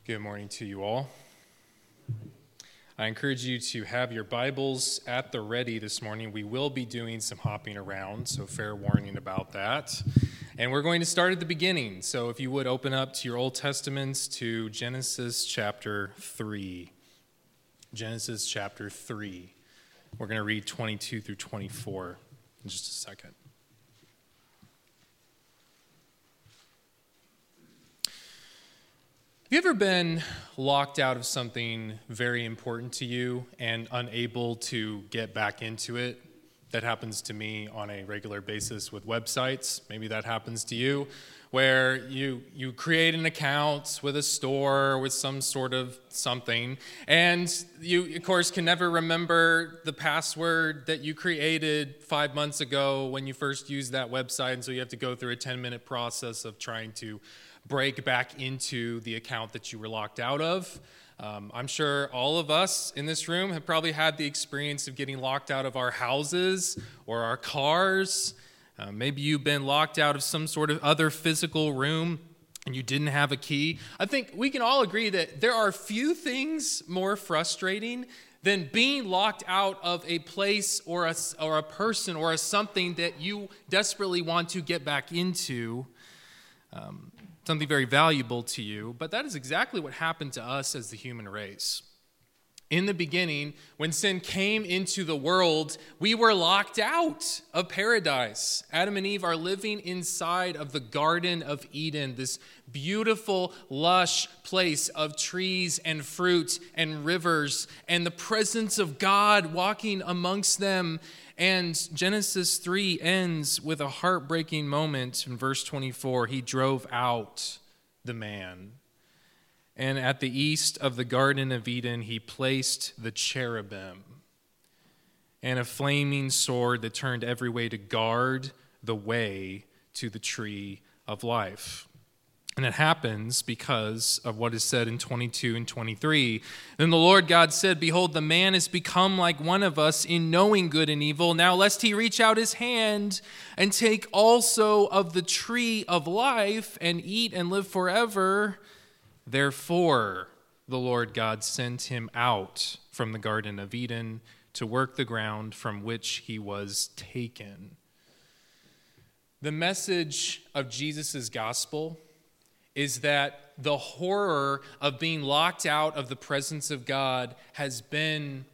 Good morning to you all. I encourage you to have your Bibles at the ready this morning. We will be doing some hopping around, so fair warning about that. And we're going to start at the beginning. So if you would open up to your Old Testaments to Genesis chapter 3. Genesis chapter 3. We're going to read 22 through 24 in just a second. Have you ever been locked out of something very important to you and unable to get back into it? That happens to me on a regular basis with websites. Maybe that happens to you, where you create an account with a store, with some sort of something, and you, of course, can never remember the password that you created 5 months ago when you first used that website, and so you have to go through a 10-minute process of trying to break back into the account that you were locked out of. I'm sure all of us in this room have probably had the experience of getting locked out of our houses or our cars. Maybe you've been locked out of some sort of other physical room and you didn't have a key. I think we can all agree that there are few things more frustrating than being locked out of a place or a person or a something that you desperately want to get back into. Something very valuable to you, but that is exactly what happened to us as the human race. In the beginning, when sin came into the world, we were locked out of paradise. Adam and Eve are living inside of the Garden of Eden, this beautiful, lush place of trees and fruit and rivers and the presence of God walking amongst them. And Genesis 3 ends with a heartbreaking moment in verse 24. He drove out the man. And at the east of the Garden of Eden, he placed the cherubim and a flaming sword that turned every way to guard the way to the tree of life. And it happens because of what is said in 22 and 23. Then the Lord God said, "Behold, the man has become like one of us in knowing good and evil. Now lest he reach out his hand and take also of the tree of life and eat and live forever. Therefore, the Lord God sent him out from the Garden of Eden to work the ground from which he was taken." The message of Jesus' gospel is that the horror of being locked out of the presence of God has been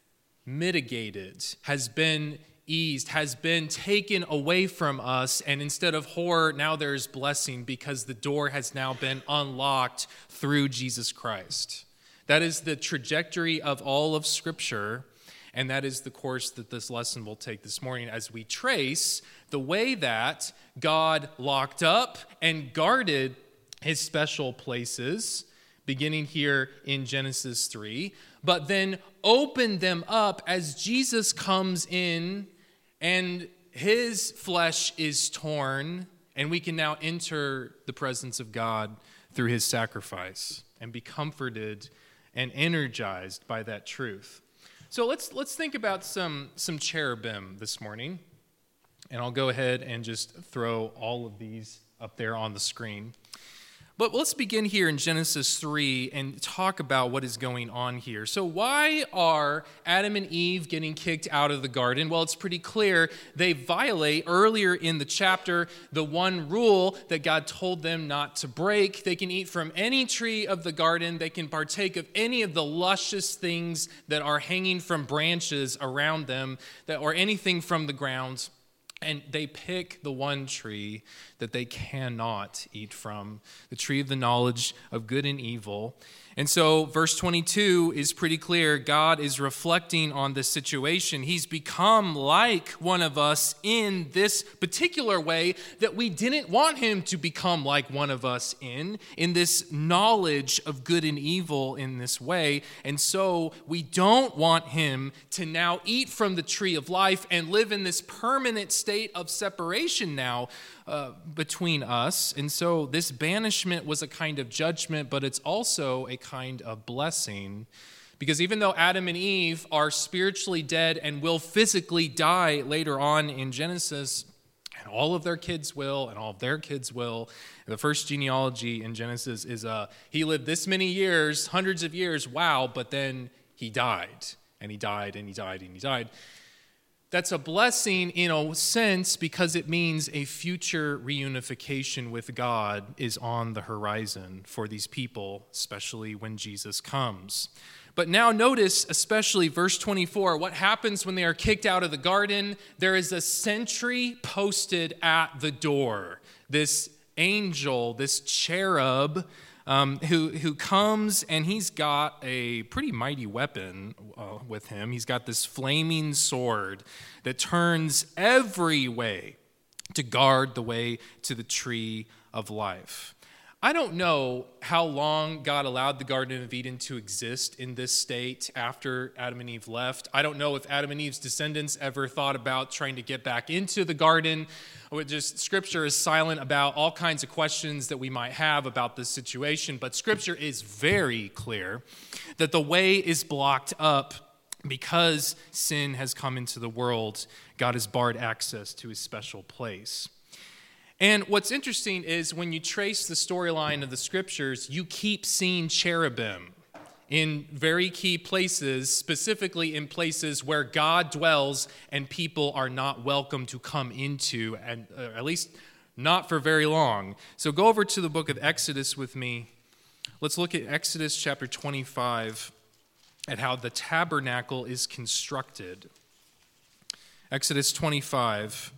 mitigated, has been eased, has been taken away from us, and instead of horror, now there's blessing because the door has now been unlocked through Jesus Christ. That is the trajectory of all of Scripture, and that is the course that this lesson will take this morning as we trace the way that God locked up and guarded his special places, beginning here in Genesis 3, but then open them up as Jesus comes in and his flesh is torn, and we can now enter the presence of God through his sacrifice and be comforted and energized by that truth. So let's think about some cherubim this morning, and I'll go ahead and just throw all of these up there on the screen. But let's begin here in Genesis 3 and talk about what is going on here. So why are Adam and Eve getting kicked out of the garden? Well, it's pretty clear. They violate earlier in the chapter the one rule that God told them not to break. They can eat from any tree of the garden. They can partake of any of the luscious things that are hanging from branches around them or anything from the ground. And they pick the one tree that they cannot eat from, the tree of the knowledge of good and evil. And so verse 22 is pretty clear. God is reflecting on this situation. He's become like one of us in this particular way that we didn't want him to become like one of us in this knowledge of good and evil in this way. And so we don't want him to now eat from the tree of life and live in this permanent state of separation now between us. And so this banishment was a kind of judgment, but it's also a kind of blessing. Because even though Adam and Eve are spiritually dead and will physically die later on in Genesis, And all of their kids will, and all of their kids will. And the first genealogy in Genesis is he lived this many years, hundreds of years, wow, but then he died. And he died, and he died, and he died. That's a blessing in a sense because it means a future reunification with God is on the horizon for these people, especially when Jesus comes. But now notice, especially verse 24, what happens when they are kicked out of the garden? There is a sentry posted at the door. This angel, this cherub, who comes, and he's got a pretty mighty weapon with him. He's got this flaming sword that turns every way to guard the way to the tree of life. I don't know how long God allowed the Garden of Eden to exist in this state after Adam and Eve left. I don't know if Adam and Eve's descendants ever thought about trying to get back into the garden. Scripture is silent about all kinds of questions that we might have about this situation, but Scripture is very clear that the way is blocked up because sin has come into the world. God has barred access to his special place. And what's interesting is when you trace the storyline of the Scriptures, you keep seeing cherubim in very key places, specifically in places where God dwells and people are not welcome to come into, and at least not for very long. So go over to the book of Exodus with me. Let's look at Exodus chapter 25 at how the tabernacle is constructed. Exodus 25.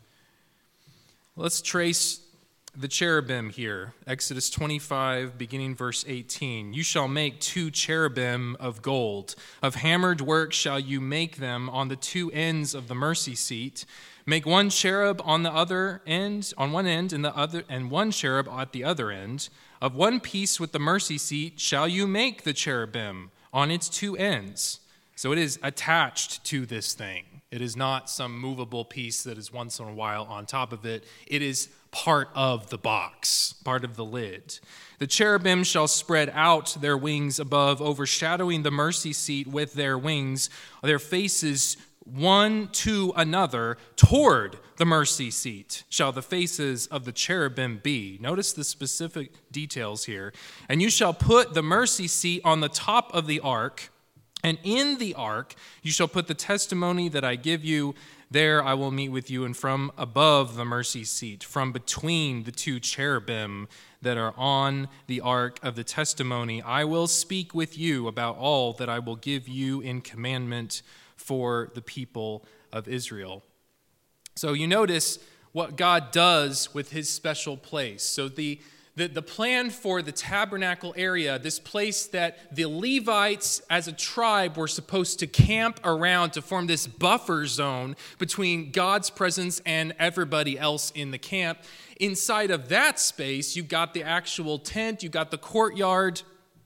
Let's trace the cherubim here. Exodus 25, beginning verse 18. You shall make 2 cherubim of gold. Of hammered work shall you make them on the 2 ends of the mercy seat. Make 1 cherub on the other end, on one end, and 1 cherub at the other end. Of one piece with the mercy seat shall you make the cherubim on its 2 ends. So it is attached to this thing. It is not some movable piece that is once in a while on top of it. It is part of the box, part of the lid. The cherubim shall spread out their wings above, overshadowing the mercy seat with their wings, their faces one to another toward the mercy seat shall the faces of the cherubim be. Notice the specific details here. And you shall put the mercy seat on the top of the ark, and in the ark you shall put the testimony that I give you. There I will meet with you, and from above the mercy seat, from between the 2 cherubim that are on the ark of the testimony, I will speak with you about all that I will give you in commandment for the people of Israel. So you notice what God does with his special place. So the plan for the tabernacle area, this place that the Levites as a tribe were supposed to camp around to form this buffer zone between God's presence and everybody else in the camp. Inside of that space, you've got the actual tent, you've got the courtyard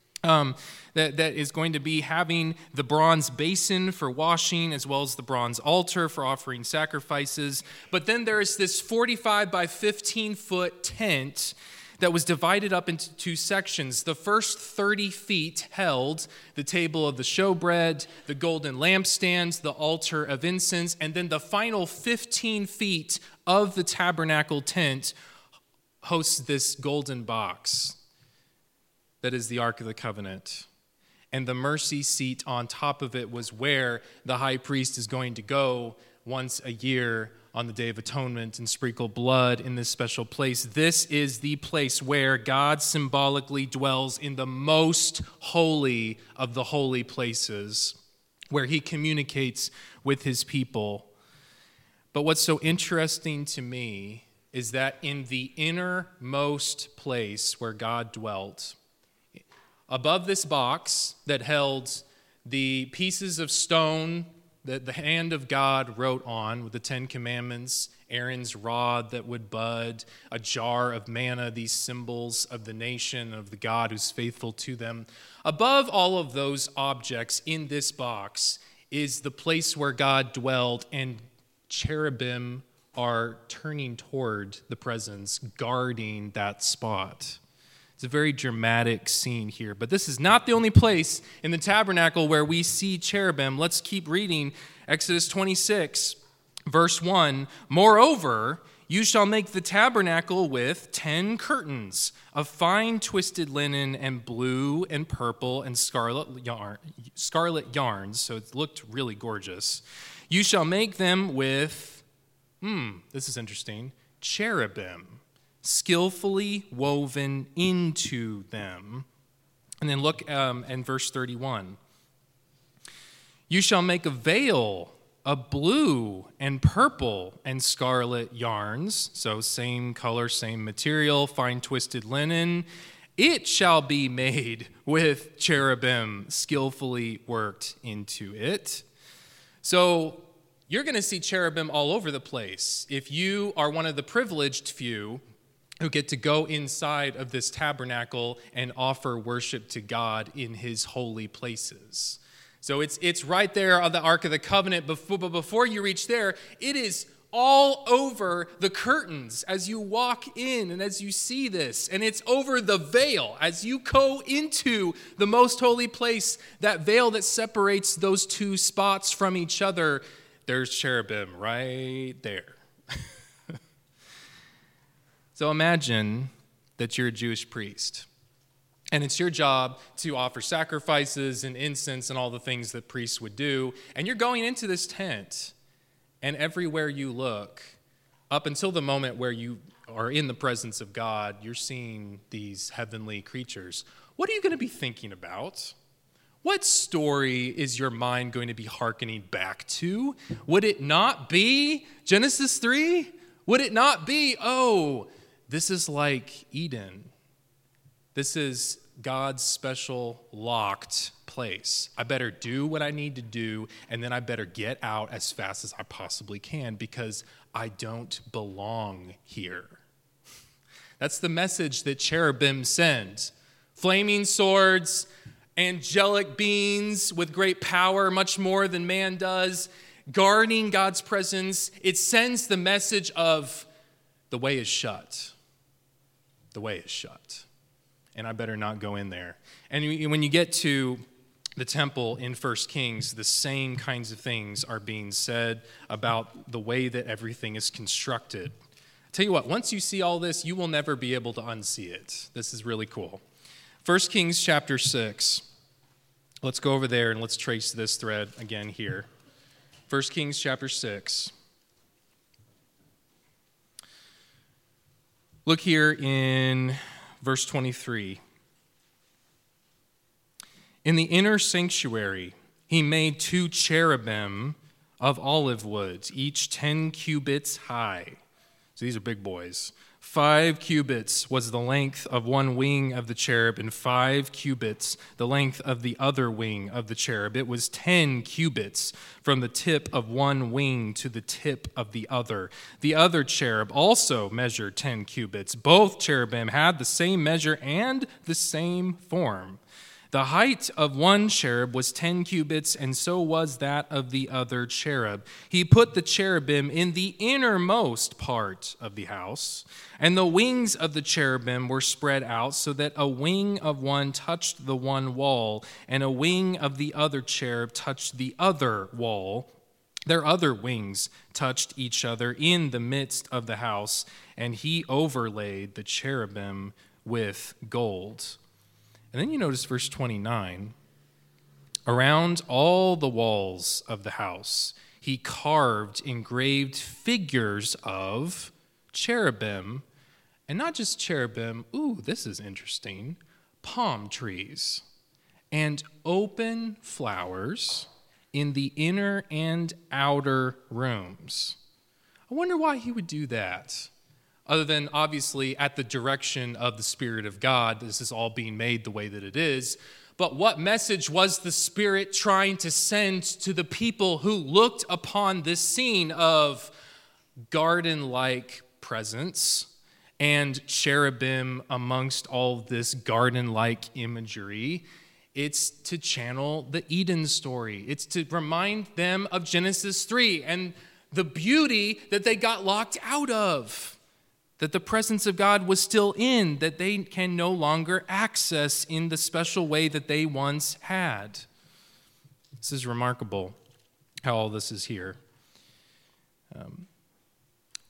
that is going to be having the bronze basin for washing, as well as the bronze altar for offering sacrifices. But then there is this 45 by 15 foot tent that was divided up into 2 sections. The first 30 feet held the table of the showbread, the golden lampstands, the altar of incense, and then the final 15 feet of the tabernacle tent hosts this golden box that is the Ark of the Covenant. And the mercy seat on top of it was where the high priest is going to go once a year on the Day of Atonement and sprinkle blood in this special place. This is the place where God symbolically dwells in the most holy of the holy places, where he communicates with his people. But what's so interesting to me is that in the innermost place where God dwelt, above this box that held the pieces of stone that the hand of God wrote on with the 10 Commandments, Aaron's rod that would bud, a jar of manna, these symbols of the nation, of the God who's faithful to them. Above all of those objects in this box is the place where God dwelled, and cherubim are turning toward the presence, guarding that spot. It's a very dramatic scene here, but this is not the only place in the tabernacle where we see cherubim. Let's keep reading Exodus 26, verse 1. Moreover, You shall make the tabernacle with 10 curtains of fine twisted linen and blue and purple and scarlet yarns, so it looked really gorgeous. You shall make them with, this is interesting, cherubim, skillfully woven into them. And then look in verse 31. You shall make a veil of blue and purple and scarlet yarns, so same color, same material, fine twisted linen. It shall be made with cherubim skillfully worked into it. So you're going to see cherubim all over the place. If you are one of the privileged few who get to go inside of this tabernacle and offer worship to God in his holy places. So it's right there on the Ark of the Covenant, but before you reach there, it is all over the curtains as you walk in and as you see this. And it's over the veil. As you go into the most holy place, that veil that separates those two spots from each other, there's cherubim right there. So imagine that you're a Jewish priest. And it's your job to offer sacrifices and incense and all the things that priests would do. And you're going into this tent, and everywhere you look, up until the moment where you are in the presence of God, you're seeing these heavenly creatures. What are you going to be thinking about? What story is your mind going to be hearkening back to? Would it not be Genesis 3? Would it not be, this is like Eden. This is God's special locked place. I better do what I need to do, and then I better get out as fast as I possibly can because I don't belong here. That's the message that cherubim send. Flaming swords, angelic beings with great power, much more than man does, guarding God's presence. It sends the message of the way is shut. The way is shut. And I better not go in there. And when you get to the temple in 1 Kings, the same kinds of things are being said about the way that everything is constructed. Tell you what, once you see all this, you will never be able to unsee it. This is really cool. 1 Kings chapter 6. Let's go over there and let's trace this thread again here. 1 Kings chapter 6. Look here in verse 23. In the inner sanctuary, he made 2 cherubim of olive wood, each 10 cubits high. So these are big boys. 5 cubits was the length of one wing of the cherub, and 5 cubits the length of the other wing of the cherub. It was 10 cubits from the tip of one wing to the tip of the other. The other cherub also measured 10 cubits. Both cherubim had the same measure and the same form. The height of one cherub was 10 cubits, and so was that of the other cherub. He put the cherubim in the innermost part of the house, and the wings of the cherubim were spread out so that a wing of one touched the one wall, and a wing of the other cherub touched the other wall. Their other wings touched each other in the midst of the house, and he overlaid the cherubim with gold. And then you notice verse 29. Around all the walls of the house, he carved engraved figures of cherubim, and not just cherubim, this is interesting, palm trees, and open flowers in the inner and outer rooms. I wonder why he would do that. Other than, obviously, at the direction of the Spirit of God, this is all being made the way that it is. But what message was the Spirit trying to send to the people who looked upon this scene of garden-like presence and cherubim amongst all this garden-like imagery? It's to channel the Eden story. It's to remind them of Genesis 3 and the beauty that they got locked out of, that the presence of God was still in, that they can no longer access in the special way that they once had. This is remarkable how all this is here.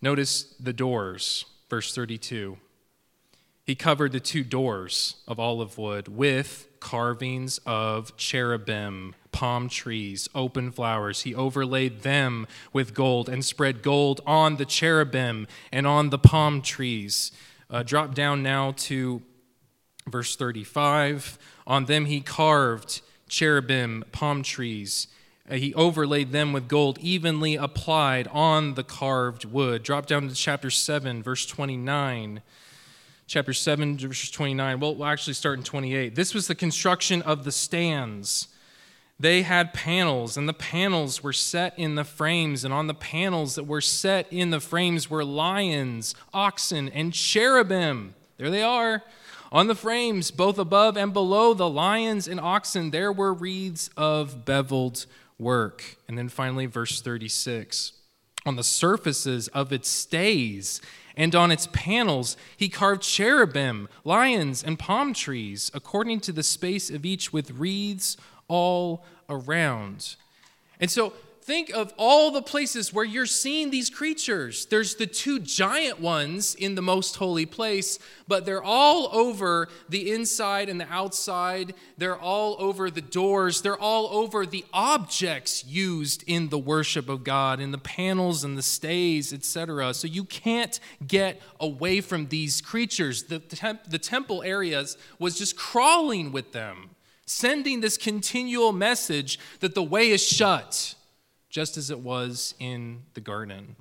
Notice the doors, verse 32. He covered the two doors of olive wood with carvings of cherubim, palm trees, open flowers. He overlaid them with gold and spread gold on the cherubim and on the palm trees. Drop down now to verse 35. On them he carved cherubim, palm trees. He overlaid them with gold, evenly applied on the carved wood. Drop down to chapter 7, verse 29. Chapter 7, verse 29. Well, we'll actually start in 28. This was the construction of the stands. They had panels, and the panels were set in the frames, and on the panels that were set in the frames were lions, oxen, and cherubim. There they are. On the frames, both above and below the lions and oxen, there were wreaths of beveled work. And then finally, verse 36. On the surfaces of its stays and on its panels, he carved cherubim, lions, and palm trees, according to the space of each, with wreaths all around. And so think of all the places where you're seeing these creatures. There's the two giant ones in the most holy place, but they're all over the inside and the outside. They're all over the doors. They're all over the objects used in the worship of God, in the panels and the stays, etc. So you can't get away from these creatures. The temple areas was just crawling with them, sending this continual message that the way is shut, just as it was in the garden.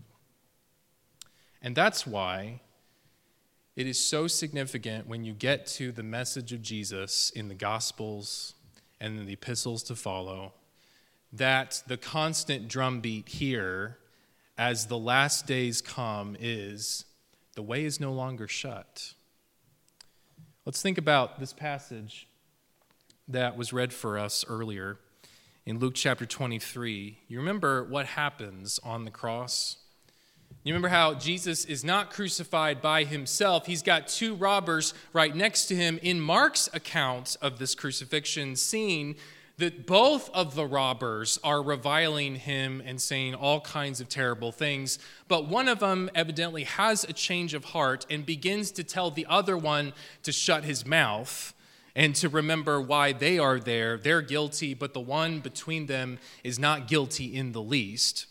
And that's why it is so significant when you get to the message of Jesus in the Gospels and in the epistles to follow, that the constant drumbeat here as the last days come is, the way is no longer shut. Let's think about this passage that was read for us earlier. In Luke chapter 23, you remember what happens on the cross? You remember how Jesus is not crucified by himself. He's got two robbers right next to him. In Mark's account of this crucifixion scene, that both of the robbers are reviling him and saying all kinds of terrible things. But one of them evidently has a change of heart and begins to tell the other one to shut his mouth and to remember why they are there. They're guilty, but the one between them is not guilty in the least.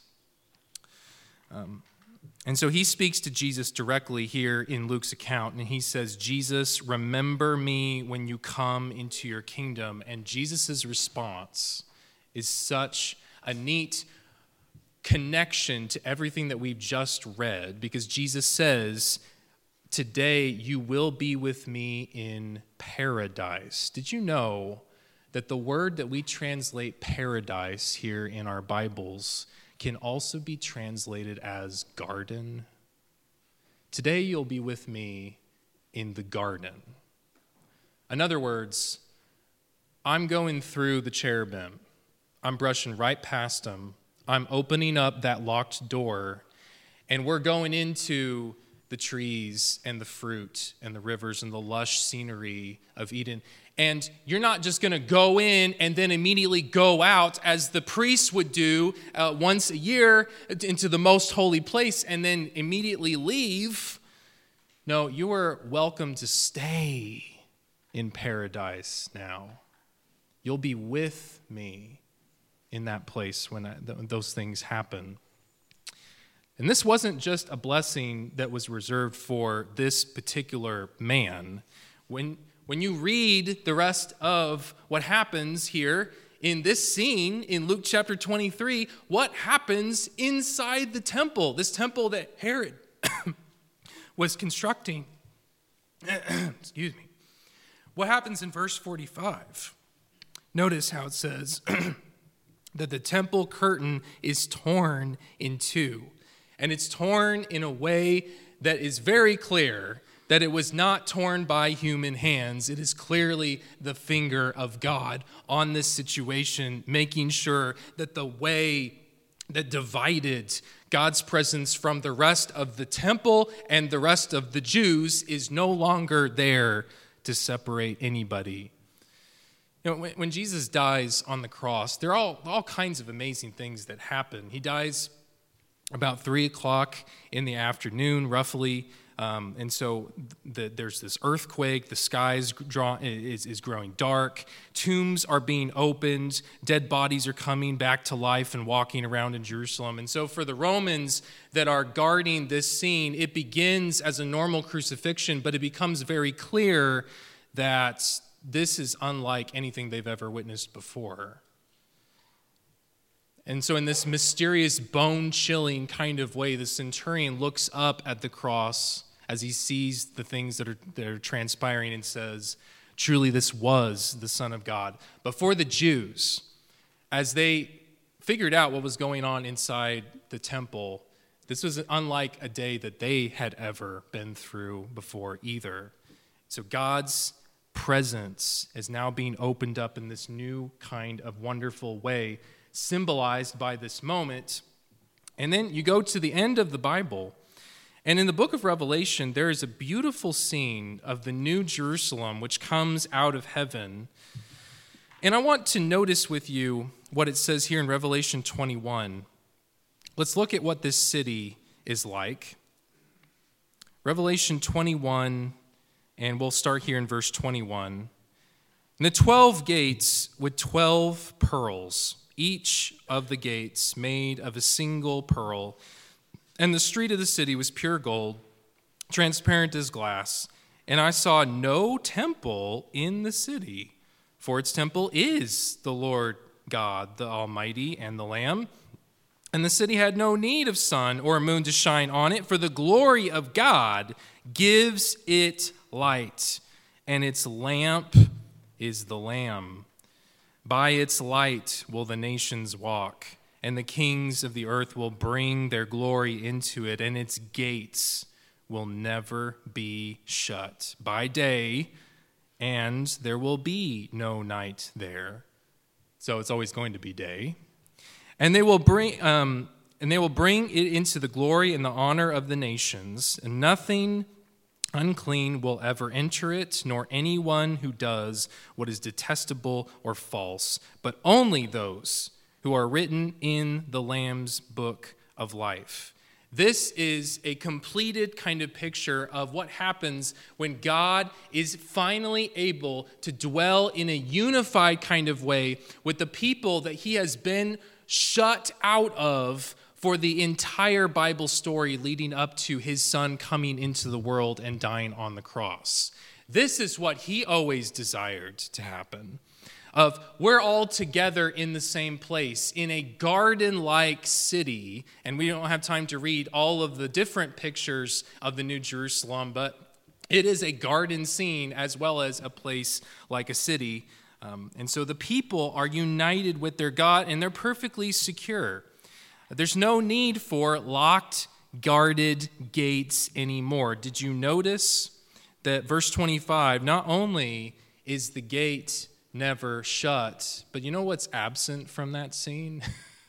And so he speaks to Jesus directly here in Luke's account, and he says, Jesus, remember me when you come into your kingdom. And Jesus' response is such a neat connection to everything that we've just read, because Jesus says, today you will be with me in paradise. Did you know that the word that we translate paradise here in our Bibles can also be translated as garden? Today you'll be with me in the garden. In other words, I'm going through the cherubim. I'm brushing right past them. I'm opening up that locked door, and we're going into the trees and the fruit and the rivers and the lush scenery of Eden. And you're not just going to go in and then immediately go out as the priests would do once a year into the most holy place and then immediately leave. No, you are welcome to stay in paradise now. You'll be with me in that place when those things happen. And this wasn't just a blessing that was reserved for this particular man. When you read the rest of what happens here in this scene in Luke chapter 23, what happens inside the temple, this temple that Herod was constructing? Excuse me. What happens in verse 45? Notice how it says that the temple curtain is torn in two. And it's torn in a way that is very clear that it was not torn by human hands. It is clearly the finger of God on this situation, making sure that the way that divided God's presence from the rest of the temple and the rest of the Jews is no longer there to separate anybody. You know, when Jesus dies on the cross, there are all kinds of amazing things that happen. He dies about 3 o'clock in the afternoon, roughly. And so there's this earthquake. The sky is growing dark. Tombs are being opened. Dead bodies are coming back to life and walking around in Jerusalem. And so for the Romans that are guarding this scene, it begins as a normal crucifixion, but it becomes very clear that this is unlike anything they've ever witnessed before. And so in this mysterious, bone-chilling kind of way, the centurion looks up at the cross as he sees the things that are transpiring and says, truly this was the Son of God. But for the Jews, as they figured out what was going on inside the temple, this was unlike a day that they had ever been through before either. So God's presence is now being opened up in this new kind of wonderful way, symbolized by this moment. And then you go to the end of the Bible, and in the book of Revelation, there is a beautiful scene of the New Jerusalem which comes out of heaven. And I want to notice with you what it says here in Revelation 21. Let's look at what this city is like. Revelation 21, and we'll start here in verse 21. And the 12 gates with 12 pearls, each of the gates made of a single pearl. And the street of the city was pure gold, transparent as glass. And I saw no temple in the city, for its temple is the Lord God, the Almighty, and the Lamb. And the city had no need of sun or moon to shine on it, for the glory of God gives it light, and its lamp is the Lamb. By its light will the nations walk, and the kings of the earth will bring their glory into it, and its gates will never be shut by day, and there will be no night there. So it's always going to be day. And they will bring it into the glory and the honor of the nations, and nothing unclean will ever enter it, nor anyone who does what is detestable or false, but only those who are written in the Lamb's book of life. This is a completed kind of picture of what happens when God is finally able to dwell in a unified kind of way with the people that he has been shut out of for the entire Bible story leading up to his son coming into the world and dying on the cross. This is what he always desired to happen. We're all together in the same place, in a garden-like city, and we don't have time to read all of the different pictures of the New Jerusalem, but it is a garden scene as well as a place like a city. And so the people are united with their God, and they're perfectly secure. There's no need for locked, guarded gates anymore. Did you notice that verse 25, not only is the gate never shut, but you know what's absent from that scene?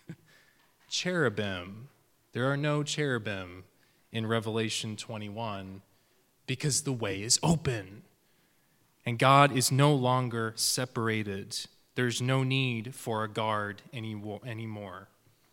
Cherubim. There are no cherubim in Revelation 21 because the way is open. And God is no longer separated. There's no need for a guard anymore.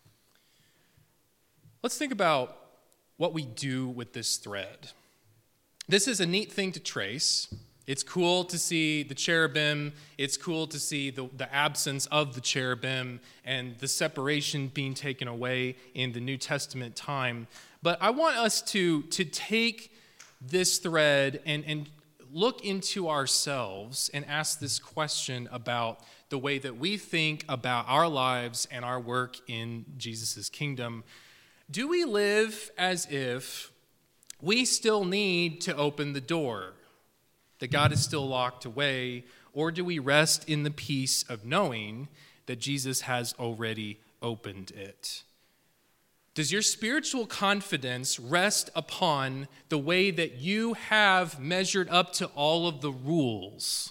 Let's think about what we do with this thread. This is a neat thing to trace. It's cool to see the cherubim. It's cool to see the absence of the cherubim and the separation being taken away in the New Testament time. But I want us to take this thread and look into ourselves and ask this question about the way that we think about our lives and our work in Jesus' kingdom. Do we live as if we still need to open the door, that God is still locked away, or do we rest in the peace of knowing that Jesus has already opened it? Does your spiritual confidence rest upon the way that you have measured up to all of the rules?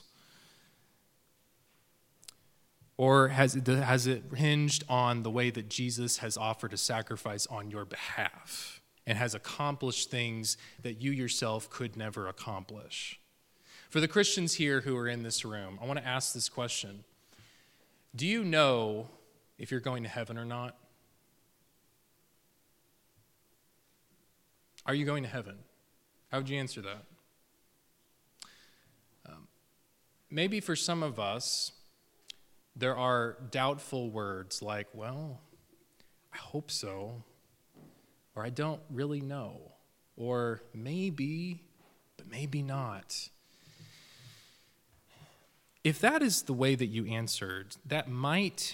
Or has it hinged on the way that Jesus has offered a sacrifice on your behalf and has accomplished things that you yourself could never accomplish? For the Christians here who are in this room, I want to ask this question. Do you know if you're going to heaven or not? Are you going to heaven? How would you answer that? Maybe for some of us, there are doubtful words like, well, I hope so, or I don't really know, or maybe, but maybe not. If that is the way that you answered, that might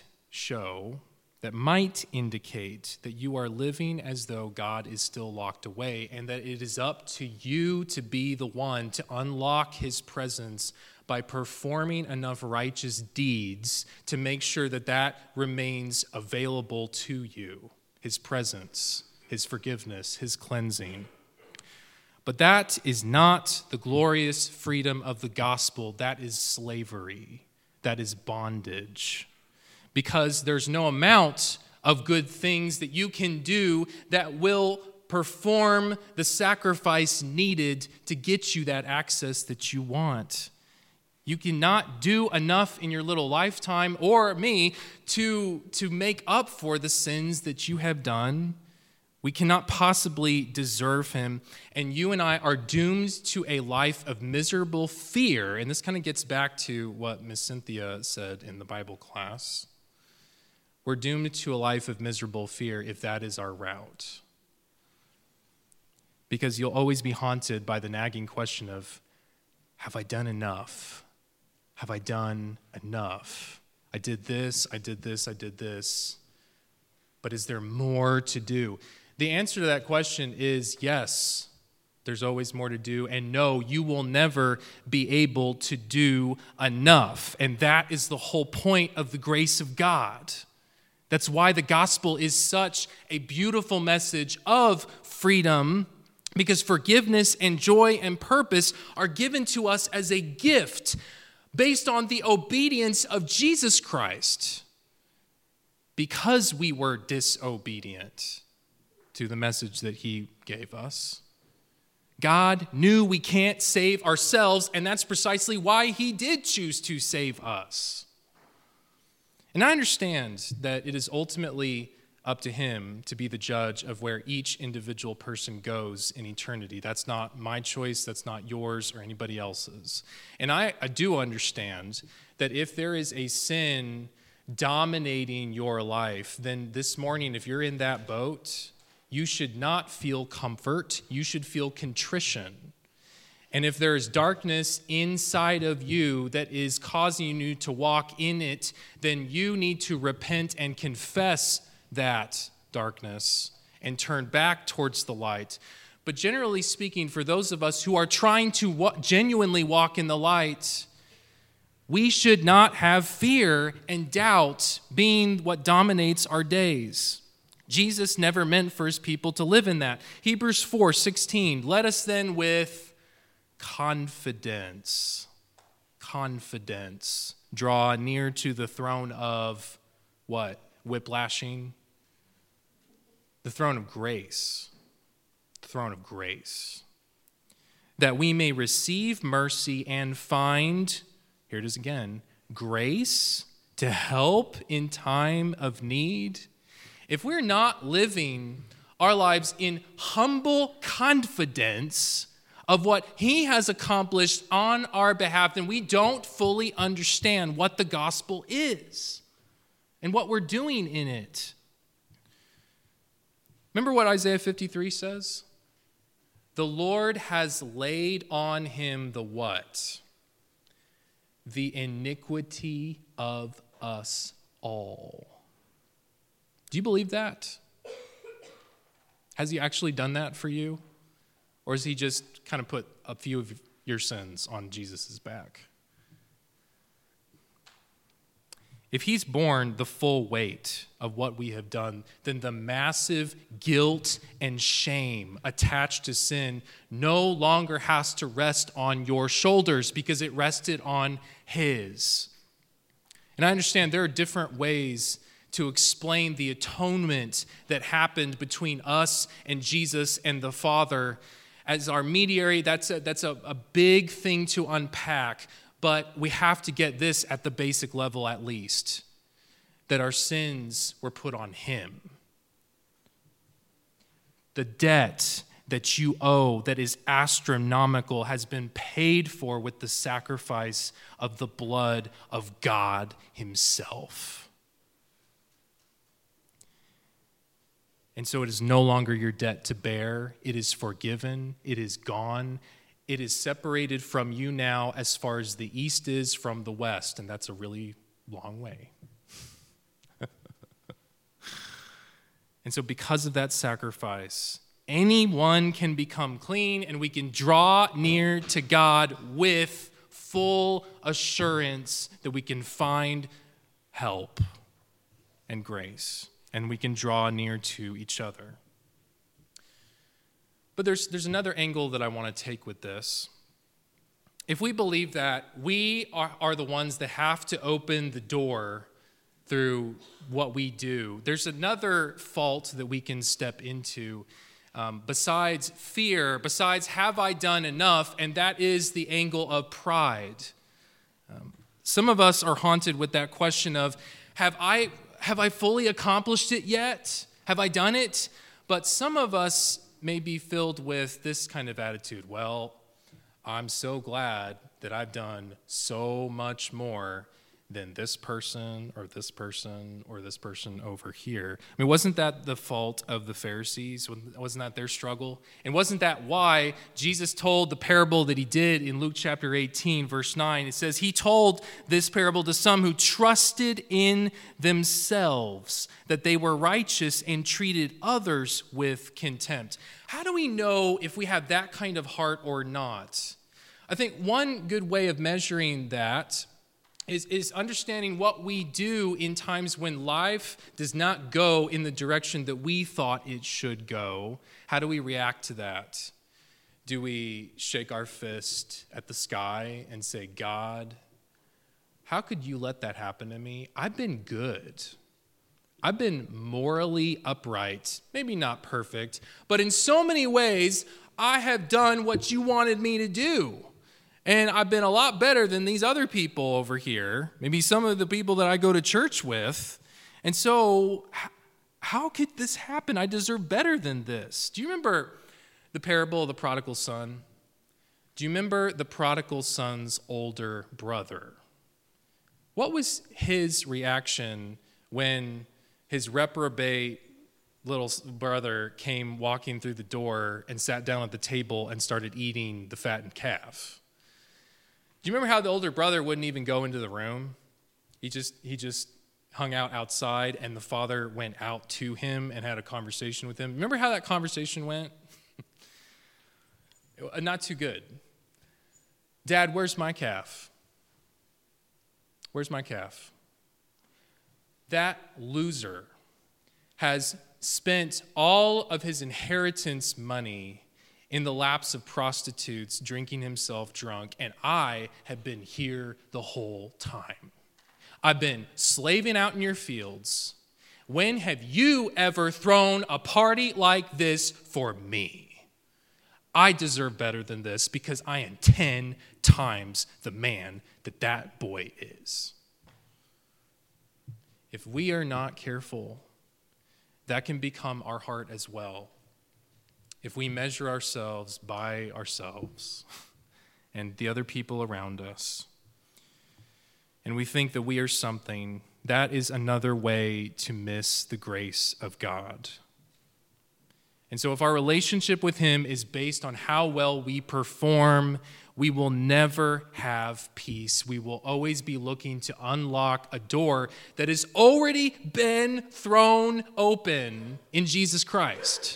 indicate that you are living as though God is still locked away and that it is up to you to be the one to unlock his presence by performing enough righteous deeds to make sure that that remains available to you, his presence, his forgiveness, his cleansing. But that is not the glorious freedom of the gospel. That is slavery. That is bondage. Because there's no amount of good things that you can do that will perform the sacrifice needed to get you that access that you want. You cannot do enough in your little lifetime, or me, to make up for the sins that you have done. We cannot possibly deserve him, and you and I are doomed to a life of miserable fear. And this kind of gets back to what Miss Cynthia said in the Bible class. We're doomed to a life of miserable fear if that is our route. Because you'll always be haunted by the nagging question of, have I done enough? Have I done enough? I did this, I did this, I did this. But is there more to do? The answer to that question is yes, there's always more to do. And no, you will never be able to do enough. And that is the whole point of the grace of God. That's why the gospel is such a beautiful message of freedom, because forgiveness and joy and purpose are given to us as a gift based on the obedience of Jesus Christ, because we were disobedient to the message that he gave us. God knew we can't save ourselves, and that's precisely why he did choose to save us. And I understand that it is ultimately up to him to be the judge of where each individual person goes in eternity. That's not my choice, that's not yours or anybody else's. And I do understand that if there is a sin dominating your life, then this morning, if you're in that boat, you should not feel comfort, you should feel contrition. And if there is darkness inside of you that is causing you to walk in it, then you need to repent and confess that darkness and turn back towards the light. But generally speaking, for those of us who are trying to genuinely walk in the light, we should not have fear and doubt being what dominates our days. Jesus never meant for his people to live in that. Hebrews 4:16, let us then with confidence draw near to the throne of what? Whiplashing? The throne of grace. The throne of grace. That we may receive mercy and find, here it is again, grace to help in time of need. If we're not living our lives in humble confidence of what he has accomplished on our behalf, then we don't fully understand what the gospel is and what we're doing in it. Remember what Isaiah 53 says? The Lord has laid on him the what? The iniquity of us all. Do you believe that? Has he actually done that for you? Or has he just kind of put a few of your sins on Jesus' back? If he's borne the full weight of what we have done, then the massive guilt and shame attached to sin no longer has to rest on your shoulders because it rested on his. And I understand there are different ways to explain the atonement that happened between us and Jesus and the Father. As our mediator, that's a big thing to unpack, but we have to get this at the basic level at least, that our sins were put on him. The debt that you owe that is astronomical has been paid for with the sacrifice of the blood of God himself. And so it is no longer your debt to bear. It is forgiven. It is gone. It is separated from you now as far as the east is from the west, and that's a really long way. And so because of that sacrifice, anyone can become clean, and we can draw near to God with full assurance that we can find help and grace, and we can draw near to each other. But there's another angle that I want to take with this. If we believe that we are the ones that have to open the door through what we do, there's another fault that we can step into besides fear, besides have I done enough, and that is the angle of pride. Some of us are haunted with that question of, have I fully accomplished it yet? Have I done it? But some of us may be filled with this kind of attitude. Well, I'm so glad that I've done so much more than this person or this person or this person over here. I mean, wasn't that the fault of the Pharisees? Wasn't that their struggle? And wasn't that why Jesus told the parable that he did in Luke chapter 18, verse 9? It says, he told this parable to some who trusted in themselves that they were righteous and treated others with contempt. How do we know if we have that kind of heart or not? I think one good way of measuring that is understanding what we do in times when life does not go in the direction that we thought it should go. How do we react to that? Do we shake our fist at the sky and say, God, how could you let that happen to me? I've been good. I've been morally upright, maybe not perfect, but in so many ways, I have done what you wanted me to do. And I've been a lot better than these other people over here, maybe some of the people that I go to church with. And so how could this happen? I deserve better than this. Do you remember the parable of the prodigal son? Do you remember the prodigal son's older brother? What was his reaction when his reprobate little brother came walking through the door and sat down at the table and started eating the fattened calf? Do you remember how the older brother wouldn't even go into the room? He just hung out outside, and the father went out to him and had a conversation with him. Remember how that conversation went? Not too good. Dad, where's my calf? Where's my calf? That loser has spent all of his inheritance money in the laps of prostitutes, drinking himself drunk, and I have been here the whole time. I've been slaving out in your fields. When have you ever thrown a party like this for me? I deserve better than this because I am 10 times the man that boy is. If we are not careful, that can become our heart as well. If we measure ourselves by ourselves and the other people around us, and we think that we are something, that is another way to miss the grace of God. And so if our relationship with him is based on how well we perform, we will never have peace. We will always be looking to unlock a door that has already been thrown open in Jesus Christ.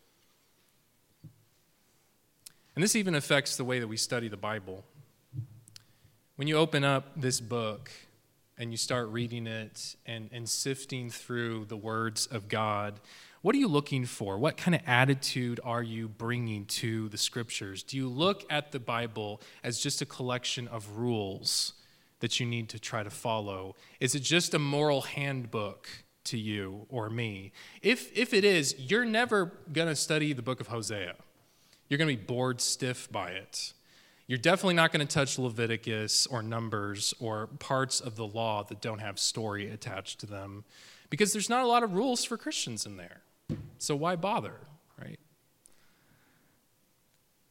And this even affects the way that we study the Bible. When you open up this book and you start reading it and sifting through the words of God, what are you looking for? What kind of attitude are you bringing to the scriptures? Do you look at the Bible as just a collection of rules that you need to try to follow? Is it just a moral handbook to you or me? If it is, you're never going to study the book of Hosea. You're going to be bored stiff by it. You're definitely not going to touch Leviticus or Numbers or parts of the law that don't have story attached to them because there's not a lot of rules for Christians in there. So why bother, right?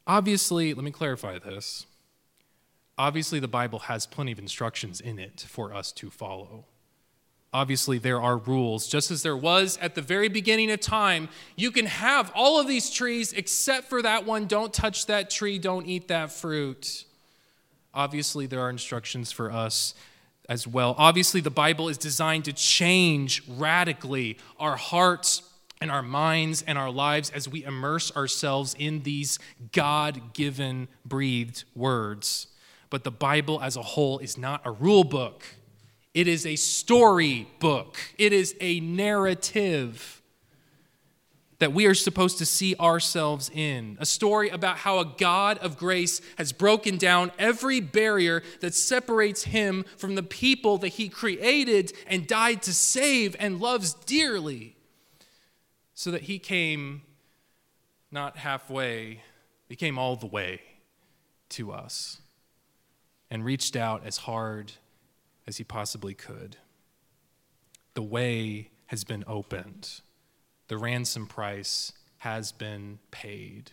Obviously, let me clarify this. Obviously, the Bible has plenty of instructions in it for us to follow. Obviously, there are rules, just as there was at the very beginning of time. You can have all of these trees except for that one. Don't touch that tree. Don't eat that fruit. Obviously, there are instructions for us as well. Obviously, the Bible is designed to change radically our hearts and our minds and our lives as we immerse ourselves in these God-given, breathed words. But the Bible as a whole is not a rule book. It is a story book. It is a narrative that we are supposed to see ourselves in. A story about how a God of grace has broken down every barrier that separates him from the people that he created and died to save and loves dearly. So that he came not halfway, he came all the way to us and reached out as hard as he possibly could. The way has been opened. The ransom price has been paid.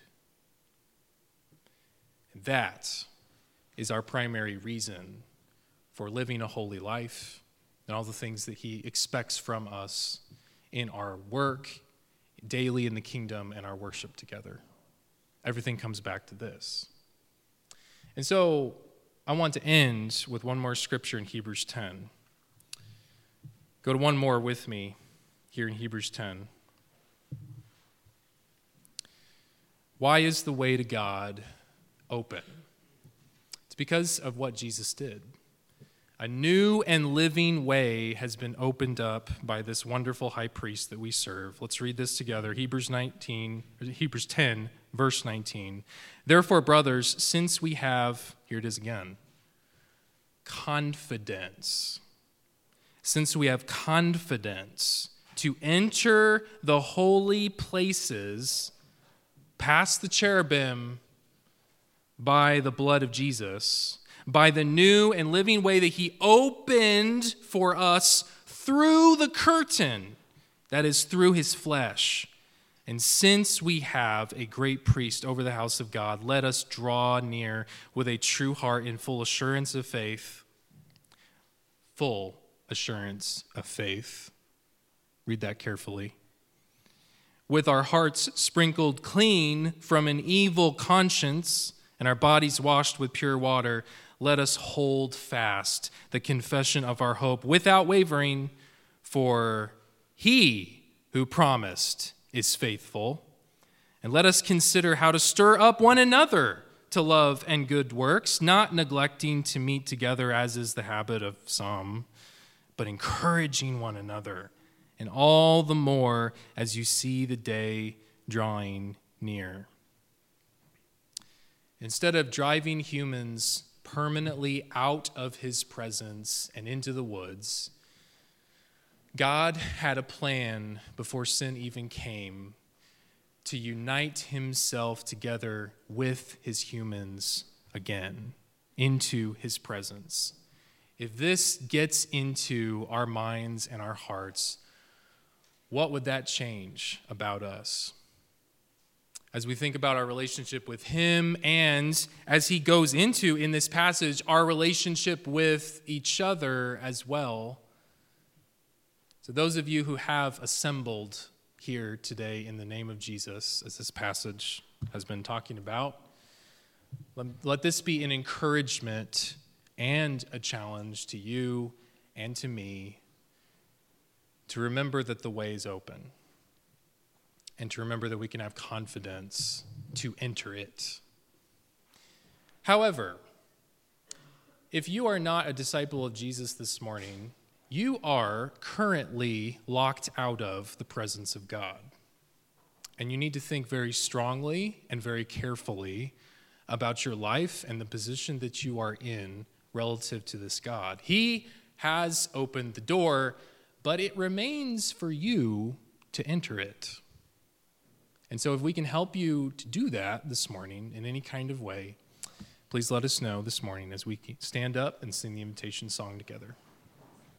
That is our primary reason for living a holy life and all the things that he expects from us in our work, daily in the kingdom, and our worship together. Everything comes back to this. And so I want to end with one more scripture in Hebrews 10. Go to one more with me here in Hebrews 10. Why is the way to God open? It's because of what Jesus did. A new and living way has been opened up by this wonderful high priest that we serve. Let's read this together. Hebrews 10, verse 19. Therefore, brothers, since we have, here it is again, confidence. Since we have confidence to enter the holy places past the cherubim by the blood of Jesus, by the new and living way that he opened for us through the curtain, that is, through his flesh. And since we have a great priest over the house of God, let us draw near with a true heart in full assurance of faith. Full assurance of faith. Read that carefully. With our hearts sprinkled clean from an evil conscience and our bodies washed with pure water, let us hold fast the confession of our hope without wavering, for he who promised is faithful. And let us consider how to stir up one another to love and good works, not neglecting to meet together as is the habit of some, but encouraging one another, and all the more as you see the day drawing near. Instead of driving humans permanently out of his presence and into the woods, God had a plan before sin even came to unite himself together with his humans again into his presence. If this gets into our minds and our hearts, what would that change about us? As we think about our relationship with him, and as he goes into, in this passage, our relationship with each other as well. So those of you who have assembled here today in the name of Jesus, as this passage has been talking about, let this be an encouragement and a challenge to you and to me to remember that the way is open, and to remember that we can have confidence to enter it. However, if you are not a disciple of Jesus this morning, you are currently locked out of the presence of God. And you need to think very strongly and very carefully about your life and the position that you are in relative to this God. He has opened the door, but it remains for you to enter it. And so if we can help you to do that this morning in any kind of way, please let us know this morning as we stand up and sing the invitation song together.